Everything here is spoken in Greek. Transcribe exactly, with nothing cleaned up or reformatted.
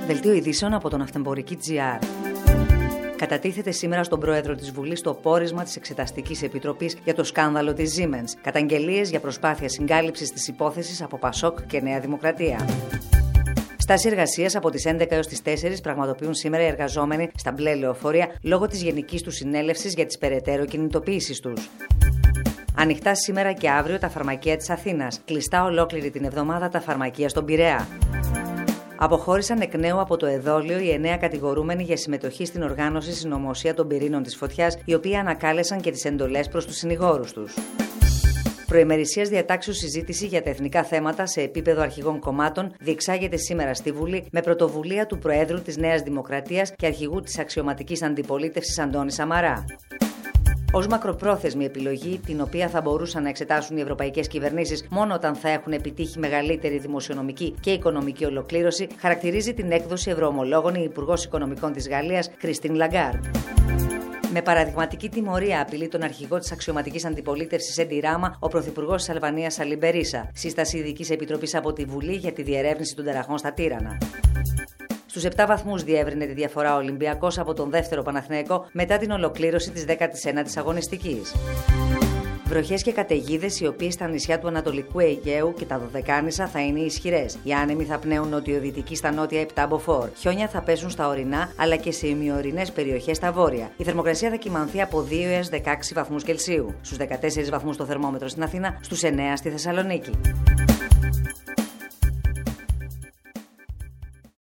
Δελτίο ειδήσεων από τον Ναυτεμπορική τζι αρ. Κατατίθεται σήμερα στον Πρόεδρο της Βουλής το πόρισμα της Εξεταστικής Επιτροπής για το σκάνδαλο της Siemens. Καταγγελίες για προσπάθεια συγκάλυψης της υπόθεσης από Πασόκ και Νέα Δημοκρατία. Στάση εργασίας από τις έντεκα έως τις τέσσερις πραγματοποιούν σήμερα οι εργαζόμενοι στα μπλε λεωφορεία λόγω της γενικής τους συνέλευσης για τις περαιτέρω κινητοποίησεις τους. Ανοιχτά σήμερα και αύριο τα φαρμακεία της Αθήνας. Κλειστά ολόκληρη την εβδομάδα τα φαρμακεία στον Πειραιά. Αποχώρησαν εκ νέου από το εδόλιο οι εννέα κατηγορούμενοι για συμμετοχή στην οργάνωση συνωμοσία των πυρήνων της φωτιάς, οι οποίοι ανακάλεσαν και τις εντολές προς τους συνηγόρους τους. Προημερησίας διατάξεως συζήτηση για τα εθνικά θέματα σε επίπεδο αρχηγών κομμάτων διεξάγεται σήμερα στη Βουλή με πρωτοβουλία του Προέδρου της Νέας Δημοκρατίας και αρχηγού της αξιωματικής αντιπολίτευσης Αντώνη Σαμαρά. Ως μακροπρόθεσμη επιλογή, την οποία θα μπορούσαν να εξετάσουν οι ευρωπαϊκές κυβερνήσεις μόνο όταν θα έχουν επιτύχει μεγαλύτερη δημοσιονομική και οικονομική ολοκλήρωση, χαρακτηρίζει την έκδοση ευρωομολόγων η Υπουργός Οικονομικών της Γαλλίας, Κριστίν Λαγκάρντ. Με παραδειγματική τιμωρία απειλεί τον αρχηγό της αξιωματικής αντιπολίτευσης Έντι Ράμα, ο πρωθυπουργός της Αλβανίας Σαλί Μπερίσα. Σύσταση ειδικής επιτροπής από τη Βουλή για τη διερεύνηση των ταραχών στα Τύρανα. Στους επτά βαθμούς διεύρυνε τη διαφορά ο Ολυμπιακός από τον δεύτερο Παναθηναϊκό μετά την ολοκλήρωση της δέκατης ένατης αγωνιστικής. Βροχές και καταιγίδες, οι οποίες στα νησιά του Ανατολικού Αιγαίου και τα Δωδεκάνησα θα είναι ισχυρές. Οι άνεμοι θα πνέουν νοτιοδυτικοί στα νότια επτά μποφόρ. Χιόνια θα πέσουν στα ορεινά αλλά και σε ημιορεινές περιοχές στα βόρεια. Η θερμοκρασία θα κυμανθεί από δύο έως δεκαέξι βαθμούς Κελσίου. Στους δεκατέσσερις βαθμούς το θερμόμετρο στην Αθήνα, στους εννέα στη Θεσσαλονίκη.